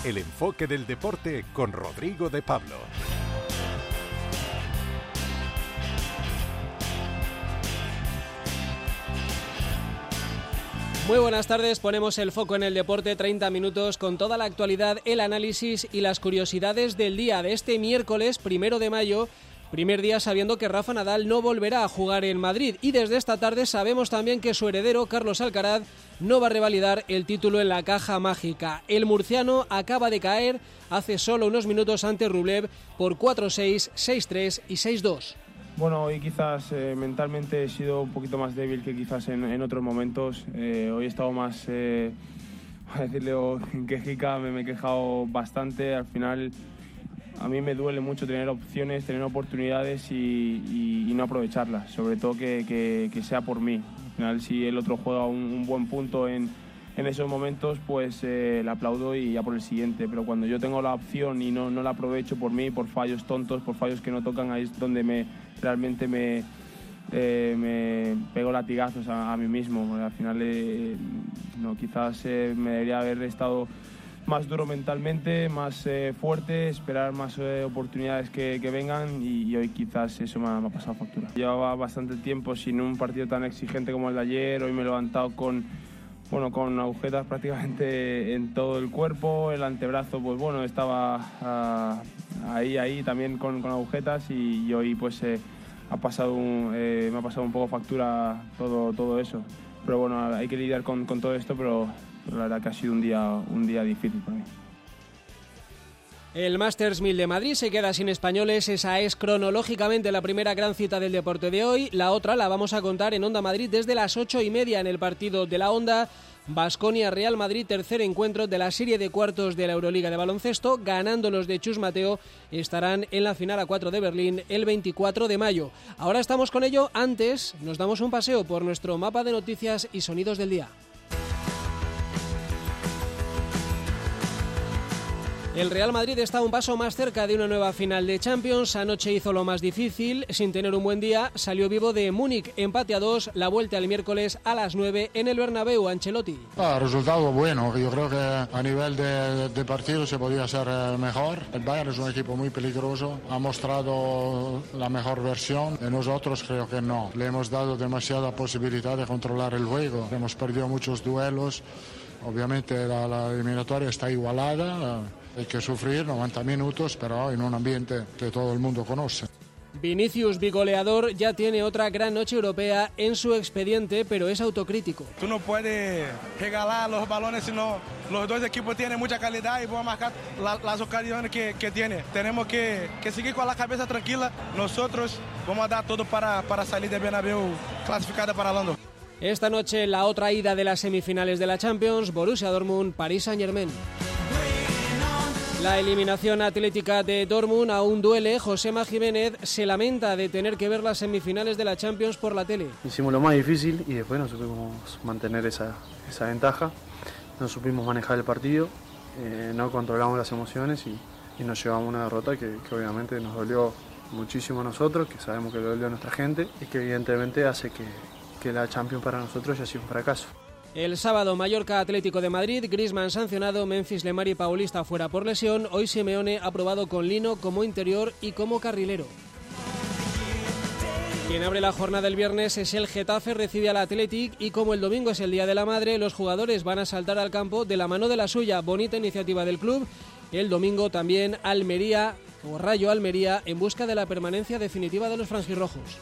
El enfoque del deporte con Rodrigo de Pablo. Muy buenas tardes, ponemos el foco en el deporte, 30 minutos con toda la actualidad, el análisis y las curiosidades del día de este miércoles 1 de mayo, primer día sabiendo que Rafa Nadal no volverá a jugar en Madrid y desde esta tarde sabemos también que su heredero, Carlos Alcaraz, no va a revalidar el título en la caja mágica. El murciano acaba de caer hace solo unos minutos ante Rublev por 4-6, 6-3 y 6-2. Bueno, hoy quizás mentalmente he sido un poquito más débil que quizás en otros momentos. Hoy he estado más, a decirle, quejica, me he quejado bastante. Al final a mí me duele mucho tener opciones, tener oportunidades y no aprovecharlas, sobre todo que sea por mí. Al final, si el otro juega un buen punto en esos momentos, pues le aplaudo y ya por el siguiente. Pero cuando yo tengo la opción y no la aprovecho por mí, por fallos tontos, por fallos que no tocan, ahí es donde realmente me pego latigazos a mí mismo. Al final quizás me debería haber estado más duro mentalmente, más fuerte, esperar más oportunidades que vengan y hoy quizás eso me ha pasado factura. Llevaba bastante tiempo sin un partido tan exigente como el de ayer. Hoy me he levantado con agujetas prácticamente en todo el cuerpo. El antebrazo pues bueno, estaba ahí también con agujetas y hoy pues me ha pasado un poco factura todo eso. Pero bueno, hay que lidiar con todo esto, pero la verdad que ha sido un día difícil para mí. El Masters 1000 de Madrid se queda sin españoles, esa es cronológicamente la primera gran cita del deporte de hoy. La otra la vamos a contar en Onda Madrid desde las 8:30 en el partido de la Onda. Baskonia-Real Madrid, tercer encuentro de la serie de cuartos de la Euroliga de baloncesto. Ganando los de Chus Mateo, estarán en la final A4 de Berlín el 24 de mayo. Ahora estamos con ello, antes nos damos un paseo por nuestro mapa de noticias y sonidos del día. El Real Madrid está un paso más cerca de una nueva final de Champions. Anoche hizo lo más difícil, sin tener un buen día, salió vivo de Múnich, empate a 2, la vuelta el miércoles a las 9 en el Bernabéu. Ancelotti. Resultado bueno, yo creo que a nivel de partido se podía ser mejor. El Bayern es un equipo muy peligroso, ha mostrado la mejor versión, y nosotros creo que no. Le hemos dado demasiada posibilidad de controlar el juego, hemos perdido muchos duelos. Obviamente la eliminatoria está igualada. Hay que sufrir 90 minutos, pero en un ambiente que todo el mundo conoce. Vinicius, bigoleador, ya tiene otra gran noche europea en su expediente, pero es autocrítico. Tú no puedes regalar los balones, sino los dos equipos tienen mucha calidad y van a marcar las ocasiones que tienen. Tenemos que seguir con la cabeza tranquila. Nosotros vamos a dar todo para salir de Bernabéu clasificada para Londres. Esta noche la otra ida de las semifinales de la Champions, Borussia Dortmund, Paris Saint-Germain. La eliminación atlética de Dortmund aún duele. Josema Jiménez se lamenta de tener que ver las semifinales de la Champions por la tele. Hicimos lo más difícil y después no supimos mantener esa ventaja. No supimos manejar el partido, no controlamos las emociones y nos llevamos una derrota que obviamente nos dolió muchísimo a nosotros, que sabemos que le dolió a nuestra gente y que evidentemente hace que la Champions para nosotros haya sido un fracaso. El sábado, Mallorca Atlético de Madrid, Griezmann sancionado, Memphis Lemar Paulista fuera por lesión. Hoy Simeone ha probado con Lino como interior y como carrilero. Quien abre la jornada el viernes es el Getafe, recibe al Athletic y como el domingo es el Día de la Madre, los jugadores van a saltar al campo de la mano de la suya. Bonita iniciativa del club. El domingo también Almería o Rayo Almería en busca de la permanencia definitiva de los franjirrojos.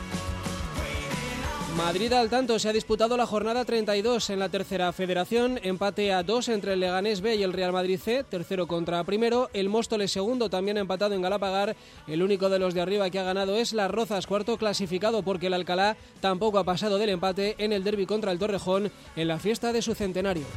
Madrid al tanto, se ha disputado la jornada 32 en la tercera federación, empate a 2 entre el Leganés B y el Real Madrid C, tercero contra primero, el Móstoles segundo también empatado en Galapagar, el único de los de arriba que ha ganado es Las Rozas, cuarto clasificado porque el Alcalá tampoco ha pasado del empate en el derbi contra el Torrejón en la fiesta de su centenario.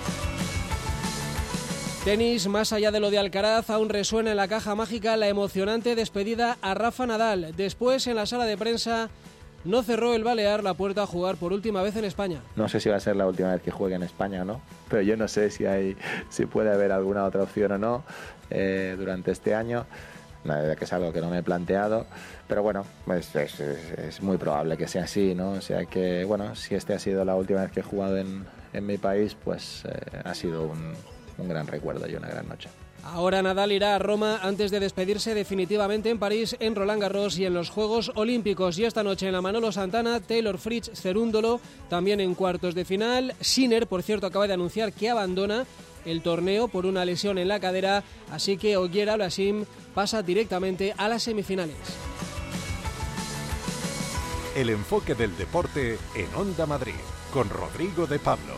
Tenis, más allá de lo de Alcaraz, aún resuena en la caja mágica la emocionante despedida a Rafa Nadal. Después, en la sala de prensa, no cerró el balear la puerta a jugar por última vez en España. No sé si va a ser la última vez que juegue en España o no, pero yo no sé si puede haber alguna otra opción o no durante este año. La verdad que es algo que no me he planteado, pero bueno, pues es muy probable que sea así, ¿no? O sea que, bueno, si esta ha sido la última vez que he jugado en mi país, pues ha sido un gran recuerdo y una gran noche. Ahora Nadal irá a Roma antes de despedirse definitivamente en París, en Roland Garros y en los Juegos Olímpicos. Y esta noche en la Manolo Santana, Taylor Fritz, Cerúndolo, también en cuartos de final. Sinner, por cierto, acaba de anunciar que abandona el torneo por una lesión en la cadera, así que Ogier Aliassime pasa directamente a las semifinales. El enfoque del deporte en Onda Madrid, con Rodrigo de Pablo.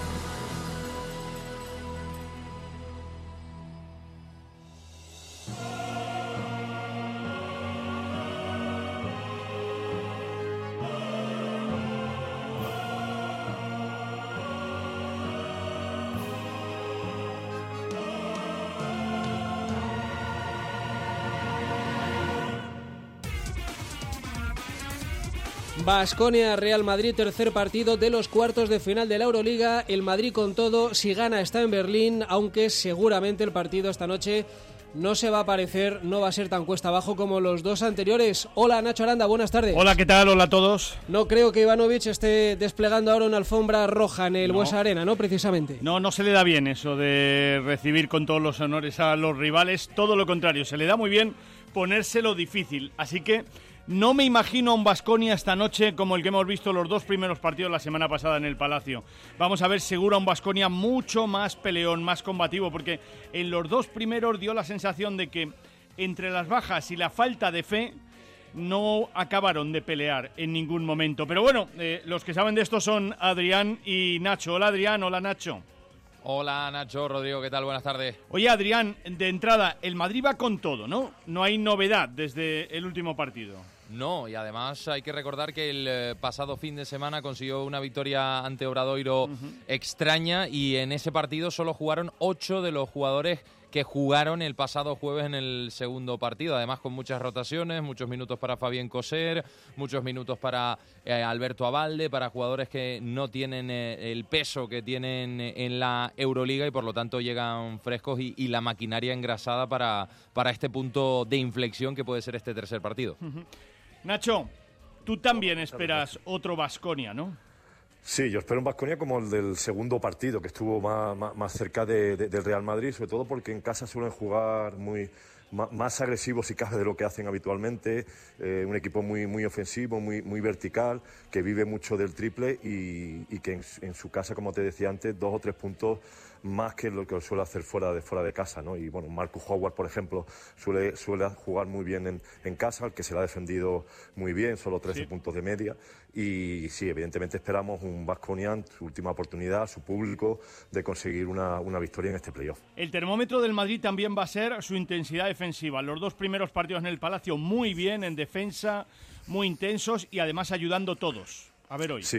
Baskonia-Real Madrid, tercer partido de los cuartos de final de la Euroliga. El Madrid con todo, si gana está en Berlín, aunque seguramente el partido esta noche no se va a parecer, no va a ser tan cuesta abajo como los dos anteriores. Hola Nacho Aranda, buenas tardes. Hola, ¿qué tal? Hola a todos. No creo que Ivanovic esté desplegando ahora una alfombra roja en el Buesa Arena, ¿no? Precisamente. No se le da bien eso de recibir con todos los honores a los rivales, todo lo contrario, se le da muy bien ponérselo difícil, así que no me imagino a un Baskonia esta noche como el que hemos visto los dos primeros partidos la semana pasada en el Palacio. Vamos a ver seguro a un Baskonia mucho más peleón, más combativo, porque en los dos primeros dio la sensación de que entre las bajas y la falta de fe no acabaron de pelear en ningún momento. Pero bueno, los que saben de esto son Adrián y Nacho. Hola Adrián, hola Nacho. Hola Nacho, Rodrigo, ¿qué tal? Buenas tardes. Oye Adrián, de entrada, el Madrid va con todo, ¿no? No hay novedad desde el último partido. No, y además hay que recordar que el pasado fin de semana consiguió una victoria ante Obradoiro extraña, y en ese partido solo jugaron 8 de los jugadores que jugaron el pasado jueves en el segundo partido, además con muchas rotaciones, muchos minutos para Fabien Coser, muchos minutos para Alberto Abalde, para jugadores que no tienen el peso que tienen en la Euroliga y por lo tanto llegan frescos y la maquinaria engrasada para este punto de inflexión que puede ser este tercer partido. Nacho, tú también esperas otro Baskonia, ¿no? Sí, yo espero un Baskonia como el del segundo partido, que estuvo más cerca del Real Madrid, sobre todo porque en casa suelen jugar más agresivos si cabe de lo que hacen habitualmente, un equipo muy ofensivo, muy vertical, que vive mucho del triple y que en su casa, como te decía antes, 2 o 3 puntos más que lo que suele hacer fuera de casa, ¿no? Y bueno, Marcus Howard, por ejemplo, suele jugar muy bien en casa, al que se le ha defendido muy bien, solo 13 puntos de media. Y sí, evidentemente esperamos un Baskonia, su última oportunidad, su público, de conseguir una victoria en este playoff. El termómetro del Madrid también va a ser su intensidad defensiva. Los dos primeros partidos en el Palacio muy bien en defensa, muy intensos y además ayudando todos. A ver hoy.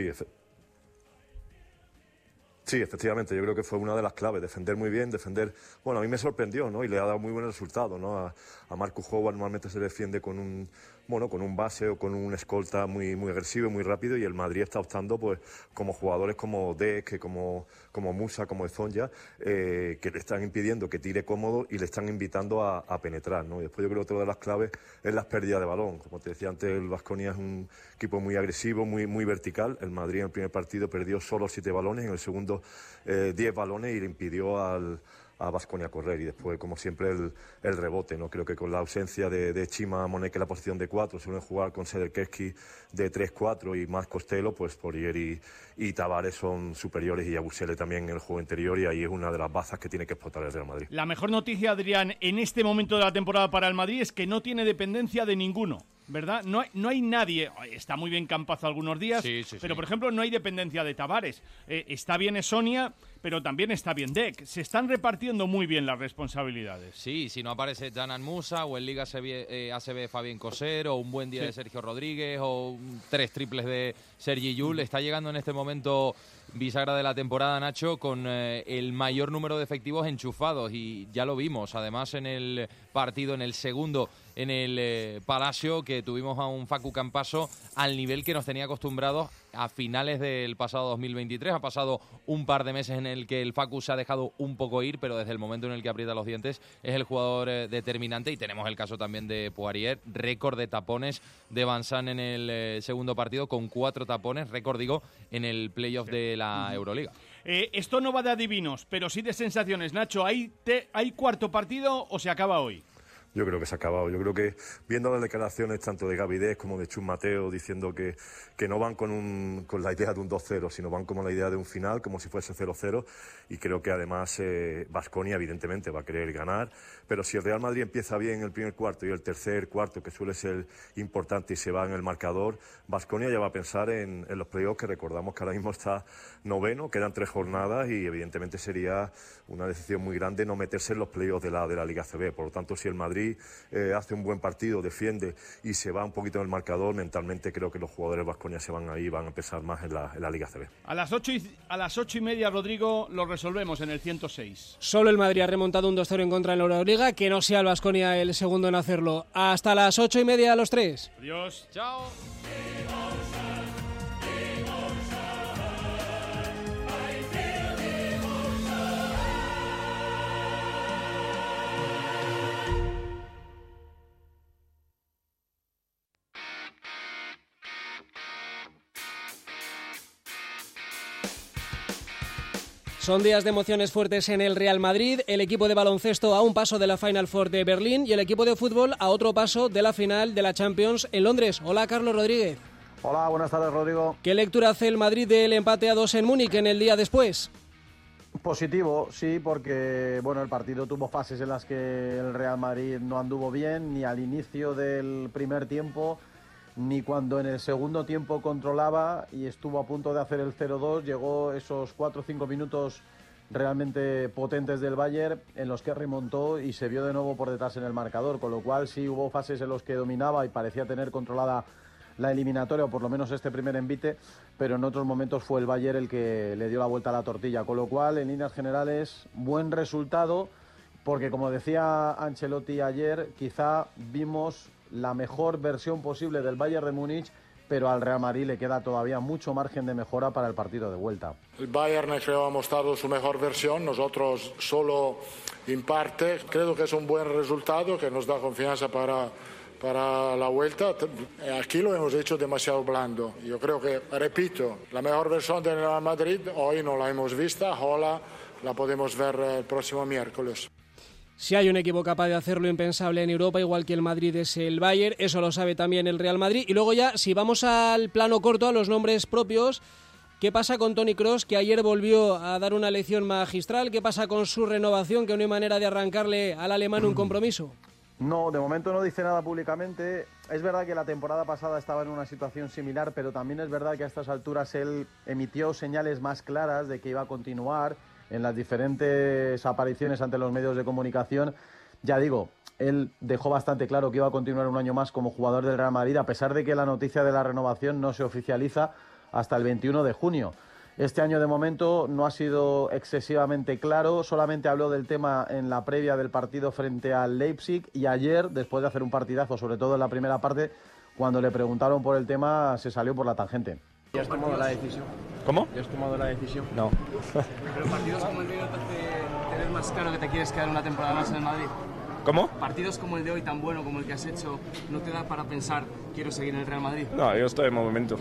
Sí, efectivamente, yo creo que fue una de las claves, defender muy bien, bueno, a mí me sorprendió, ¿no? Y le ha dado muy buen resultado, ¿no? A Marcus Howard normalmente se defiende con un base o con un escolta muy agresivo y muy rápido, y el Madrid está optando pues como jugadores como Dek, como Musa, como Ezonja, que le están impidiendo que tire cómodo y le están invitando a penetrar, ¿no? Y después yo creo que otra de las claves es las pérdidas de balón. Como te decía antes, el Baskonia es un equipo muy agresivo, muy vertical. El Madrid en el primer partido perdió solo 7 balones, en el segundo 10 balones, y le impidió a Baskonia correr, y después, como siempre, el rebote, ¿no? Creo que con la ausencia de Chima Monek en la posición de 4, suelen jugar con Sederkeski de 3-4 y más Costello, pues Poirier y Tavares son superiores, y Yabusele también en el juego interior, y ahí es una de las bazas que tiene que explotar el Real Madrid. La mejor noticia, Adrián, en este momento de la temporada para el Madrid es que no tiene dependencia de ninguno, ¿verdad? No hay nadie. Está muy bien Campazo algunos días, pero por ejemplo no hay dependencia de Tavares. Está bien Sonia, pero también está bien Dek. Se están repartiendo muy bien las responsabilidades. Sí, si no aparece Janan Musa, o en Liga ACB Fabien Coser, o un buen día de Sergio Rodríguez, o 3 triples de Sergi Llull, está llegando en este momento bisagra de la temporada, Nacho, con el mayor número de efectivos enchufados, y ya lo vimos además en el partido, en el segundo, en el Palacio, que tuvimos a un Facu Campaso al nivel que nos tenía acostumbrados a finales del pasado 2023. Ha pasado un par de meses en el que el Facu se ha dejado un poco ir, pero desde el momento en el que aprieta los dientes es el jugador determinante. Y tenemos el caso también de Poirier, récord de tapones de Van Zandt en el segundo partido, con 4 tapones, récord digo, en el playoff de la Euroliga. Esto no va de adivinos, pero sí de sensaciones. Nacho, ¿hay cuarto partido o se acaba hoy? Yo creo que se ha acabado. Yo creo que, viendo las declaraciones tanto de Gavidez como de Chus Mateo, diciendo que no van con la idea de un 2-0, sino van como la idea de un final, como si fuese 0-0, y creo que además Baskonia evidentemente va a querer ganar, pero si el Real Madrid empieza bien el primer cuarto y el tercer cuarto, que suele ser importante, y se va en el marcador, Baskonia ya va a pensar en los playoffs, que recordamos que ahora mismo está noveno, quedan 3 jornadas y evidentemente sería una decisión muy grande no meterse en los playoffs de la Liga CB. Por lo tanto, si el Madrid hace un buen partido, defiende y se va un poquito en el marcador, mentalmente creo que los jugadores de Baskonia se van ahí, van a pensar más en la Liga CB. A las 8:30, Rodrigo, lo resolvemos en el 106. Solo el Madrid ha remontado un 2-0 en contra en la Euroliga, que no sea el Baskonia el segundo en hacerlo. Hasta las 8:30 a los 3. Adiós. Chao. Son días de emociones fuertes en el Real Madrid, el equipo de baloncesto a un paso de la Final Four de Berlín y el equipo de fútbol a otro paso de la final de la Champions en Londres. Hola, Carlos Rodríguez. Hola, buenas tardes, Rodrigo. ¿Qué lectura hace el Madrid del empate a 2 en Múnich en el día después? Positivo, sí, porque bueno, el partido tuvo fases en las que el Real Madrid no anduvo bien, ni al inicio del primer tiempo, ni cuando en el segundo tiempo controlaba y estuvo a punto de hacer el 0-2, llegó esos 4 o 5 minutos realmente potentes del Bayern en los que remontó y se vio de nuevo por detrás en el marcador, con lo cual sí hubo fases en los que dominaba y parecía tener controlada la eliminatoria, o por lo menos este primer envite, pero en otros momentos fue el Bayern el que le dio la vuelta a la tortilla, con lo cual en líneas generales buen resultado, porque como decía Ancelotti ayer, quizá vimos la mejor versión posible del Bayern de Múnich, pero al Real Madrid le queda todavía mucho margen de mejora para el partido de vuelta. El Bayern creo ha mostrado su mejor versión, nosotros solo en parte. Creo que es un buen resultado que nos da confianza para la vuelta. Aquí lo hemos hecho demasiado blando. Yo creo que, repito, la mejor versión del Real Madrid hoy no la hemos vista, ojalá la podemos ver el próximo miércoles. Si hay un equipo capaz de hacer lo impensable en Europa, igual que el Madrid, es el Bayern, eso lo sabe también el Real Madrid. Y luego ya, si vamos al plano corto, a los nombres propios, ¿qué pasa con Toni Kroos, que ayer volvió a dar una lección magistral? ¿Qué pasa con su renovación, que no hay manera de arrancarle al alemán un compromiso? No, de momento no dice nada públicamente. Es verdad que la temporada pasada estaba en una situación similar, pero también es verdad que a estas alturas él emitió señales más claras de que iba a continuar en las diferentes apariciones ante los medios de comunicación. Ya digo, él dejó bastante claro que iba a continuar un año más como jugador del Real Madrid, a pesar de que la noticia de la renovación no se oficializa hasta el 21 de junio. Este año de momento no ha sido excesivamente claro, solamente habló del tema en la previa del partido frente al Leipzig y ayer, después de hacer un partidazo, sobre todo en la primera parte, cuando le preguntaron por el tema, se salió por la tangente. ¿Ya has tomado la decisión? ¿Cómo? ¿Ya has tomado la decisión? No. ¿Pero partidos como el de hoy no te hace tener más claro que te quieres quedar una temporada más en el Madrid? ¿Cómo? ¿Partidos como el de hoy, tan bueno como el que has hecho, no te da para pensar, quiero seguir en el Real Madrid? No, yo estoy en momento.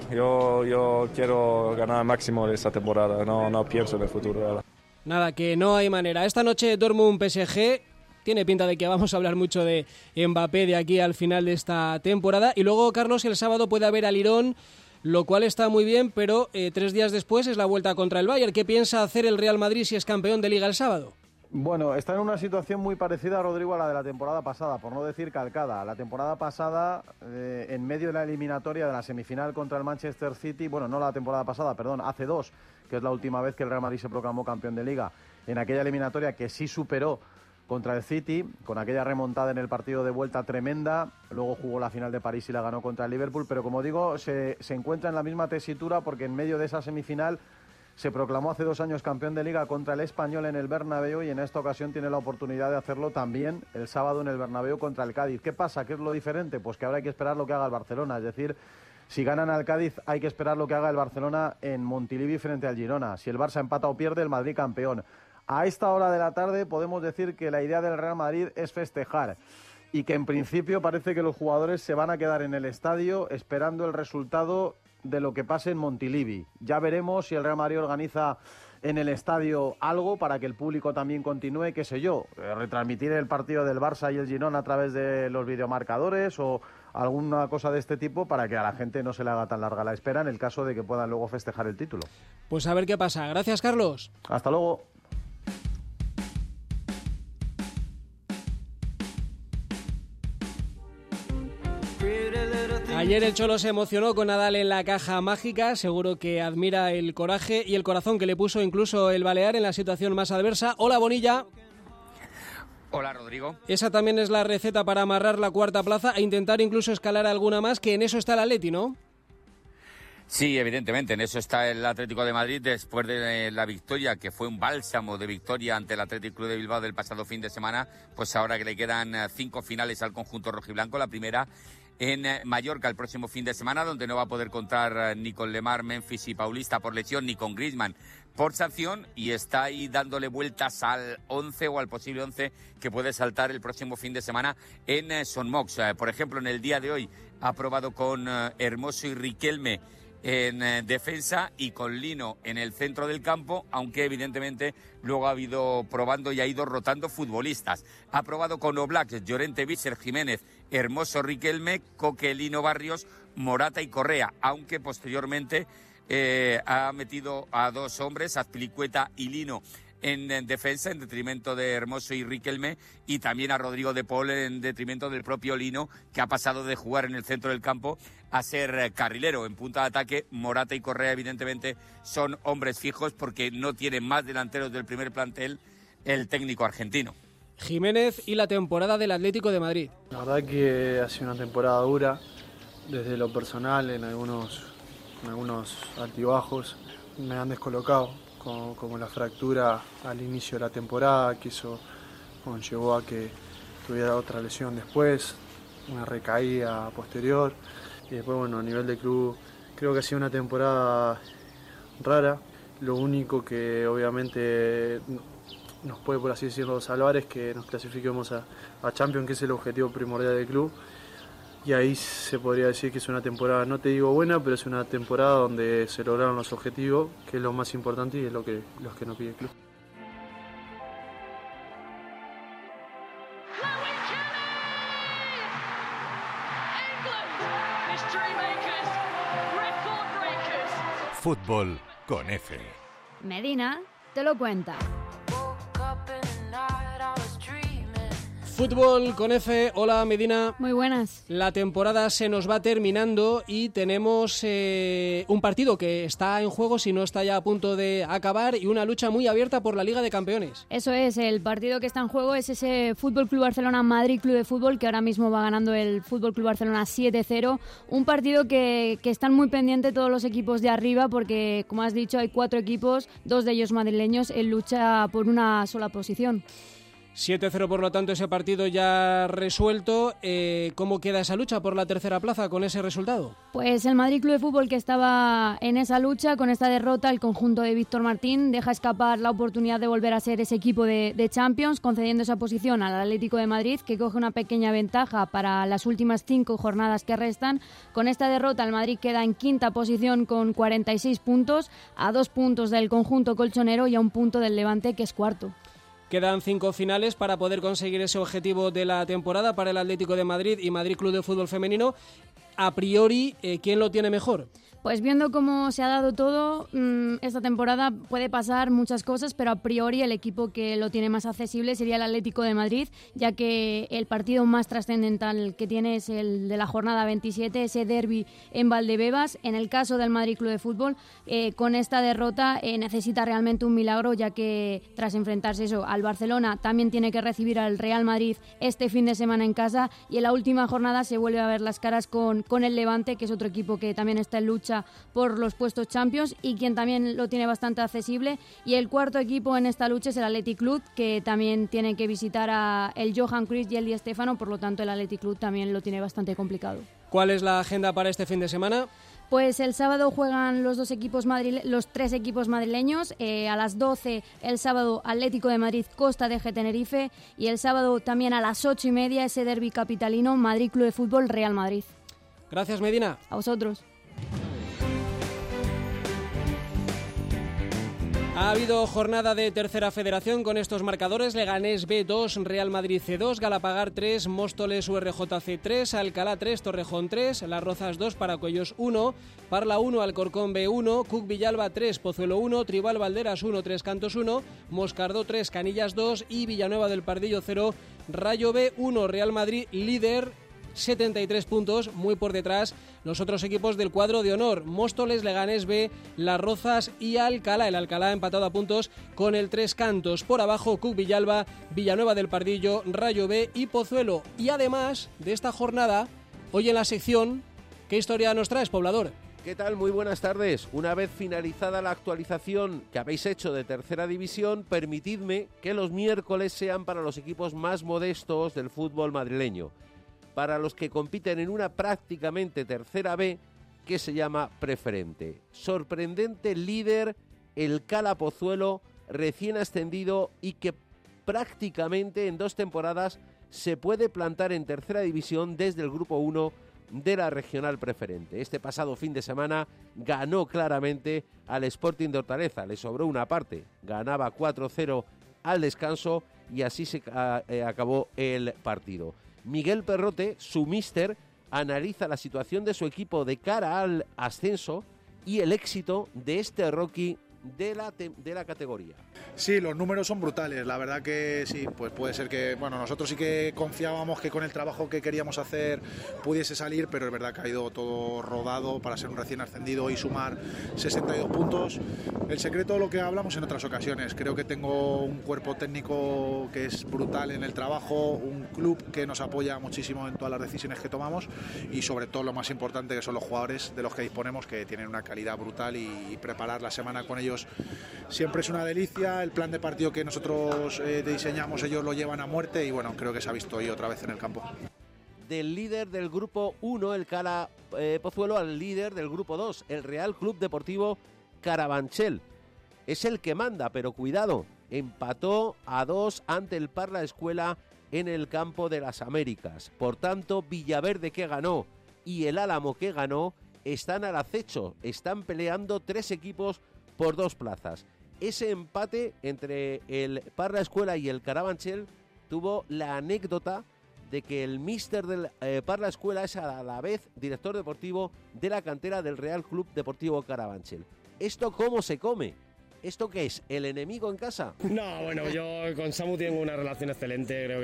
Yo quiero ganar máximo de esta temporada, no pienso en el futuro ahora. Nada, que no hay manera. Esta noche Dortmund-PSG. Tiene pinta de que vamos a hablar mucho de Mbappé de aquí al final de esta temporada. Y luego, Carlos, el sábado puede haber al Lirón, lo cual está muy bien, pero 3 días después es la vuelta contra el Bayern. ¿Qué piensa hacer el Real Madrid si es campeón de Liga el sábado? Bueno, está en una situación muy parecida, Rodrigo, a la de la temporada pasada, por no decir calcada. La temporada pasada, en medio de la eliminatoria de la semifinal contra el Manchester City, bueno, no la temporada pasada, perdón, hace 2, que es la última vez que el Real Madrid se proclamó campeón de Liga, en aquella eliminatoria que sí superó contra el City, con aquella remontada en el partido de vuelta tremenda, luego jugó la final de París y la ganó contra el Liverpool, pero como digo, se encuentra en la misma tesitura porque en medio de esa semifinal se proclamó hace 2 años campeón de Liga contra el Español en el Bernabéu y en esta ocasión tiene la oportunidad de hacerlo también el sábado en el Bernabéu contra el Cádiz. ¿Qué pasa? ¿Qué es lo diferente? Pues que ahora hay que esperar lo que haga el Barcelona, es decir, si ganan al Cádiz hay que esperar lo que haga el Barcelona en Montilivi frente al Girona. Si el Barça empata o pierde, el Madrid campeón. A esta hora de la tarde podemos decir que la idea del Real Madrid es festejar y que en principio parece que los jugadores se van a quedar en el estadio esperando el resultado de lo que pase en Montilivi. Ya veremos si el Real Madrid organiza en el estadio algo para que el público también continúe, qué sé yo, retransmitir el partido del Barça y el Girona a través de los videomarcadores o alguna cosa de este tipo para que a la gente no se le haga tan larga la espera en el caso de que puedan luego festejar el título. Pues a ver qué pasa. Gracias, Carlos. Hasta luego. Ayer el Cholo se emocionó con Nadal en la caja mágica, seguro que admira el coraje y el corazón que le puso incluso el Balear en la situación más adversa. Hola, Bonilla. Hola, Rodrigo. Esa también es la receta para amarrar la cuarta plaza e intentar incluso escalar alguna más, que en eso está el Atleti, ¿no? Sí, evidentemente, en eso está el Atlético de Madrid después de la victoria, que fue un bálsamo de victoria ante el Athletic Club de Bilbao del pasado fin de semana, pues ahora que le quedan 5 finales al conjunto rojiblanco, la primera en Mallorca el próximo fin de semana, donde no va a poder contar ni con Lemar, Memphis y Paulista por lesión, ni con Griezmann por sanción, y está ahí dándole vueltas al 11 o al posible 11 que puede saltar el próximo fin de semana en Son Mox. Por ejemplo, en el día de hoy ha probado con Hermoso y Riquelme en defensa y con Lino en el centro del campo, aunque evidentemente luego ha ido probando y ha ido rotando futbolistas. Ha probado con Oblak, Llorente, Vícer, Jiménez, Hermoso, Riquelme, Coque, Lino, Barrios, Morata y Correa, aunque posteriormente ha metido a 2 hombres, Azpilicueta y Lino, en defensa, en detrimento de Hermoso y Riquelme, y también a Rodrigo de Paul en detrimento del propio Lino, que ha pasado de jugar en el centro del campo a ser carrilero. En punta de ataque, Morata y Correa evidentemente son hombres fijos porque no tienen más delanteros del primer plantel el técnico argentino. Jiménez y la temporada del Atlético de Madrid. La verdad que ha sido una temporada dura, desde lo personal, en algunos altibajos me han descolocado, como la fractura al inicio de la temporada, que eso conllevó a que tuviera otra lesión después, una recaída posterior, y después, bueno, a nivel de club creo que ha sido una temporada rara. Lo único que obviamente nos puede, por así decirlo, salvar es que nos clasifiquemos a Champions, que es el objetivo primordial del club. Y ahí se podría decir que es una temporada, no te digo buena, pero es una temporada donde se lograron los objetivos, que es lo más importante y es los que nos pide el club. Fútbol con F. Medina te lo cuenta. Fútbol con F, hola Medina. Muy buenas. La temporada se nos va terminando y tenemos un partido que está en juego, si no está ya a punto de acabar, y una lucha muy abierta por la Liga de Campeones. Eso es, el partido que está en juego es ese Fútbol Club Barcelona Madrid Club de Fútbol, que ahora mismo va ganando el Fútbol Club Barcelona 7-0. Un partido que están muy pendientes todos los equipos de arriba porque, como has dicho, hay 4 equipos, 2 de ellos madrileños, en lucha por una sola posición. 7-0, por lo tanto, ese partido ya resuelto. ¿Cómo queda esa lucha por la tercera plaza con ese resultado? Pues el Madrid Club de Fútbol, que estaba en esa lucha, con esta derrota, el conjunto de Víctor Martín deja escapar la oportunidad de volver a ser ese equipo de Champions, concediendo esa posición al Atlético de Madrid, que coge una pequeña ventaja para las últimas 5 jornadas que restan. Con esta derrota, el Madrid queda en quinta posición con 46 puntos, a 2 puntos del conjunto colchonero y a 1 punto del Levante, que es cuarto. Quedan 5 finales para poder conseguir ese objetivo de la temporada para el Atlético de Madrid y Madrid Club de Fútbol Femenino. A priori, ¿quién lo tiene mejor? Pues viendo cómo se ha dado todo, esta temporada puede pasar muchas cosas, pero a priori el equipo que lo tiene más accesible sería el Atlético de Madrid, ya que el partido más trascendental que tiene es el de la jornada 27, ese derbi en Valdebebas. En el caso del Madrid Club de Fútbol, con esta derrota necesita realmente un milagro, ya que tras enfrentarse al Barcelona, también tiene que recibir al Real Madrid este fin de semana en casa, y en la última jornada se vuelve a ver las caras con el Levante, que es otro equipo que también está en lucha por los puestos Champions y quien también lo tiene bastante accesible. Y el cuarto equipo en esta lucha es el Athletic Club, que también tiene que visitar a el Johan Cruyff y el Di Stéfano, por lo tanto el Athletic Club también lo tiene bastante complicado. ¿Cuál es la agenda para este fin de semana? Pues el sábado juegan los 3 equipos madrileños. A las 12 el sábado Atlético de Madrid, Costa de Tenerife, y el sábado también a las 8:30 ese derbi capitalino, Madrid Club de Fútbol Real Madrid. Gracias, Medina. A vosotros. Ha habido jornada de tercera federación con estos marcadores: Leganés B 2, Real Madrid C 2, Galapagar 3, Móstoles URJC 3, Alcalá 3, Torrejón 3, Las Rozas 2, Paracuellos 1, Parla 1, Alcorcón B 1, Cuc Villalba 3, Pozuelo 1, Tribal Valderas 1, Tres Cantos 1, Moscardó 3, Canillas 2 y Villanueva del Pardillo 0, Rayo B 1. Real Madrid líder, 73 puntos, muy por detrás los otros equipos del cuadro de honor: Móstoles, Leganés B, Las Rozas y Alcalá. El Alcalá empatado a puntos con el Tres Cantos. Por abajo, Cuc Villalba, Villanueva del Pardillo, Rayo B y Pozuelo. Y además de esta jornada, hoy en la sección, ¿qué historia nos traes, Poblador? ¿Qué tal? Muy buenas tardes. Una vez finalizada la actualización que habéis hecho de tercera división, permitidme que los miércoles sean para los equipos más modestos del fútbol madrileño, para los que compiten en una prácticamente tercera B que se llama preferente. Sorprendente líder el Cala Pozuelo, recién ascendido y que prácticamente en 2 temporadas se puede plantar en tercera división desde el grupo 1 de la regional preferente. Este pasado fin de semana ganó claramente al Sporting de Hortaleza, le sobró una parte, ganaba 4-0 al descanso y así se acabó el partido. Miguel Perrote, su míster, analiza la situación de su equipo de cara al ascenso y el éxito de este rookie de la categoría. Sí, los números son brutales, la verdad que sí, pues puede ser que, nosotros sí que confiábamos que con el trabajo que queríamos hacer pudiese salir, pero es verdad que ha ido todo rodado para ser un recién ascendido y sumar 62 puntos. El secreto, lo que hablamos en otras ocasiones, creo que tengo un cuerpo técnico que es brutal en el trabajo, un club que nos apoya muchísimo en todas las decisiones que tomamos y sobre todo lo más importante, que son los jugadores de los que disponemos, que tienen una calidad brutal y preparar la semana con ellos siempre es una delicia. El plan de partido que nosotros diseñamos, ellos lo llevan a muerte y creo que se ha visto hoy otra vez en el campo. Del líder del grupo 1, el Cala Pozuelo, al líder del grupo 2, el Real Club Deportivo Carabanchel. Es el que manda, pero cuidado, empató a 2 ante el Parla Escuela en el campo de las Américas. Por tanto, Villaverde, que ganó, y el Álamo, que ganó, están al acecho, están peleando 3 equipos por 2 plazas. Ese empate entre el Parla Escuela y el Carabanchel tuvo la anécdota de que el míster del Parla Escuela es a la vez director deportivo de la cantera del Real Club Deportivo Carabanchel. ¿Esto cómo se come? ¿Esto qué es? ¿El enemigo en casa? No, yo con Samu tengo una relación excelente, creo que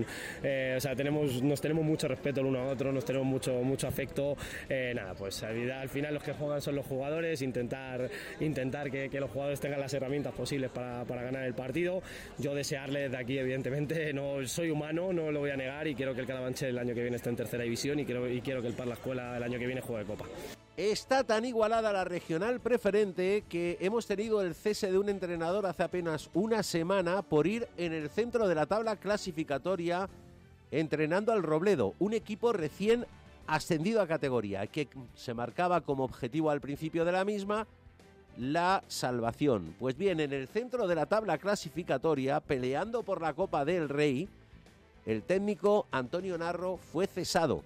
es nos tenemos mucho respeto el uno a otro, nos tenemos mucho afecto. Pues al final los que juegan son los jugadores, intentar que los jugadores tengan las herramientas posibles para ganar el partido. Yo desearles de aquí, evidentemente, no soy humano, no lo voy a negar, y quiero que el Carabanchel el año que viene esté en tercera división y quiero que el Parla Escuela el año que viene juegue Copa. Está tan igualada la regional preferente que hemos tenido el cese de un entrenador hace apenas una semana por ir en el centro de la tabla clasificatoria entrenando al Robledo, un equipo recién ascendido a categoría, que se marcaba como objetivo al principio de la misma la salvación. Pues bien, en el centro de la tabla clasificatoria, peleando por la Copa del Rey, el técnico Antonio Narro fue cesado,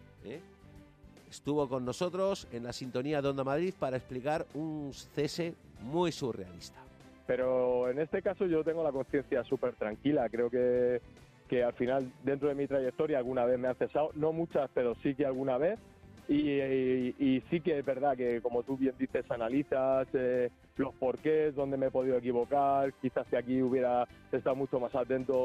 Estuvo con nosotros en la sintonía de Onda Madrid para explicar un cese muy surrealista. Pero en este caso yo tengo la conciencia súper tranquila. Creo que al final, dentro de mi trayectoria, alguna vez me han cesado. No muchas, pero sí que alguna vez. Y sí que es verdad que, como tú bien dices, analizas los porqués, dónde me he podido equivocar. Quizás si aquí hubiera estado mucho más atento,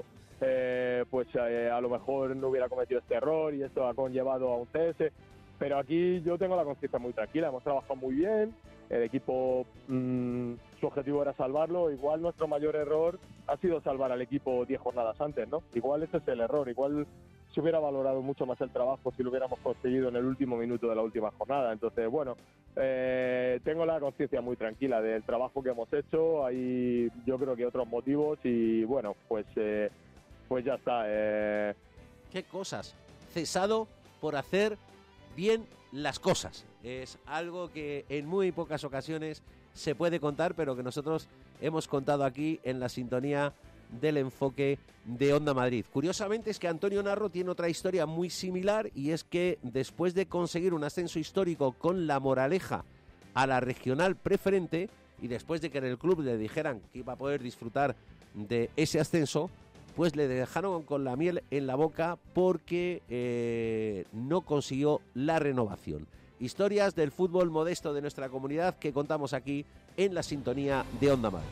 a lo mejor no hubiera cometido este error y esto ha conllevado a un cese. Pero aquí yo tengo la conciencia muy tranquila, hemos trabajado muy bien, el equipo, su objetivo era salvarlo. Igual nuestro mayor error ha sido salvar al equipo 10 jornadas antes, ¿no? Igual ese es el error, igual se hubiera valorado mucho más el trabajo si lo hubiéramos conseguido en el último minuto de la última jornada. Entonces, tengo la conciencia muy tranquila del trabajo que hemos hecho. Hay, yo creo que otros motivos y pues ya está. ¿Qué cosas? Cesado por hacer bien las cosas. Es algo que en muy pocas ocasiones se puede contar, pero que nosotros hemos contado aquí en la sintonía del enfoque de Onda Madrid. Curiosamente es que Antonio Narro tiene otra historia muy similar, y es que después de conseguir un ascenso histórico con La Moraleja a la regional preferente y después de que en el club le dijeran que iba a poder disfrutar de ese ascenso, pues le dejaron con la miel en la boca porque no consiguió la renovación. Historias del fútbol modesto de nuestra comunidad que contamos aquí en la sintonía de Onda Madrid.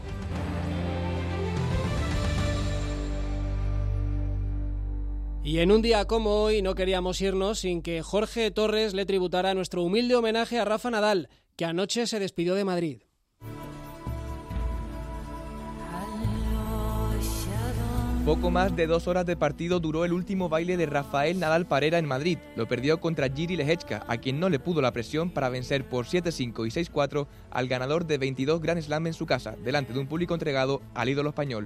Y en un día como hoy no queríamos irnos sin que Jorge Torres le tributara nuestro humilde homenaje a Rafa Nadal, que anoche se despidió de Madrid. Poco más de 2 horas de partido duró el último baile de Rafael Nadal Parera en Madrid. Lo perdió contra Jiří Lehečka, a quien no le pudo la presión para vencer por 7-5 y 6-4 al ganador de 22 Grand Slam en su casa, delante de un público entregado al ídolo español.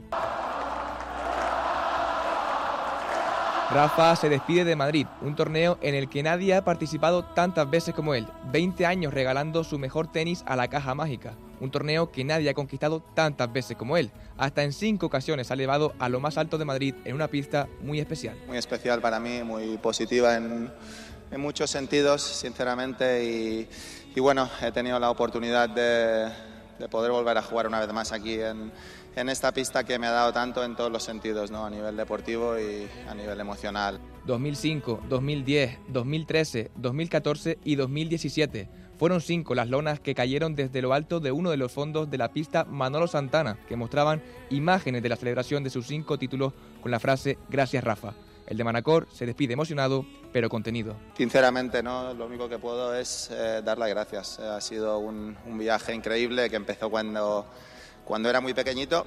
Rafa se despide de Madrid, un torneo en el que nadie ha participado tantas veces como él, 20 años regalando su mejor tenis a la caja mágica, un torneo que nadie ha conquistado tantas veces como él, hasta en 5 ocasiones ha elevado a lo más alto de Madrid en una pista muy especial. Muy especial para mí, muy positiva en muchos sentidos, sinceramente, y bueno, he tenido la oportunidad de poder volver a jugar una vez más aquí en esta pista que me ha dado tanto en todos los sentidos, ¿no? A nivel deportivo y a nivel emocional. 2005, 2010, 2013, 2014 y 2017. Fueron 5 las lonas que cayeron desde lo alto de uno de los fondos de la pista Manolo Santana, que mostraban imágenes de la celebración de sus 5 títulos con la frase "Gracias Rafa". El de Manacor se despide emocionado, pero contenido. Sinceramente, ¿no? Lo único que puedo es dar las gracias. Ha sido un viaje increíble que empezó cuando era muy pequeñito.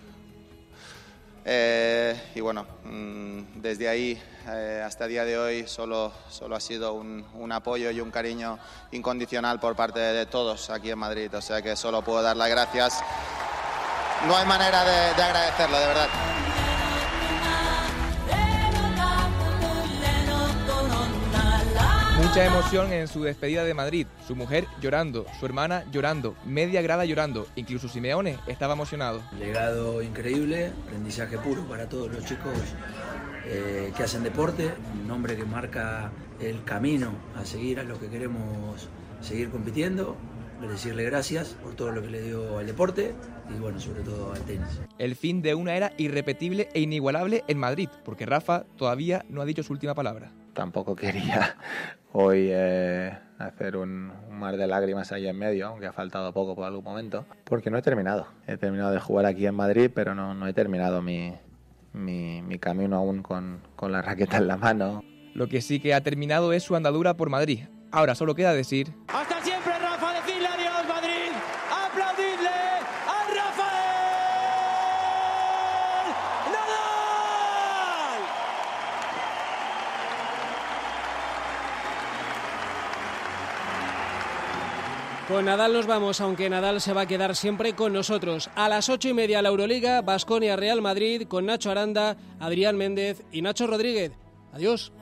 Y bueno, desde ahí hasta el día de hoy solo ha sido un apoyo y un cariño incondicional por parte de todos aquí en Madrid. O sea que solo puedo dar las gracias. No hay manera de agradecerlo, de verdad. Mucha emoción en su despedida de Madrid, su mujer llorando, su hermana llorando, media grada llorando, incluso Simeone estaba emocionado. Legado increíble, aprendizaje puro para todos los chicos que hacen deporte, un hombre que marca el camino a seguir a lo que queremos seguir compitiendo, decirle gracias por todo lo que le dio al deporte y bueno, sobre todo al tenis. El fin de una era irrepetible e inigualable en Madrid, porque Rafa todavía no ha dicho su última palabra. Tampoco quería hoy hacer un mar de lágrimas ahí en medio, aunque ha faltado poco por algún momento, porque no he terminado. He terminado de jugar aquí en Madrid, pero no he terminado mi camino aún con la raqueta en la mano. Lo que sí que ha terminado es su andadura por Madrid. Ahora solo queda decir... ¡Hasta siempre, Rafa! ¡Decidle adiós, Madrid! ¡Aplaudidle a Rafael Nadal! Con Nadal nos vamos, aunque Nadal se va a quedar siempre con nosotros. A las 8:30 la Euroliga, Baskonia Real Madrid, con Nacho Aranda, Adrián Méndez y Nacho Rodríguez. Adiós.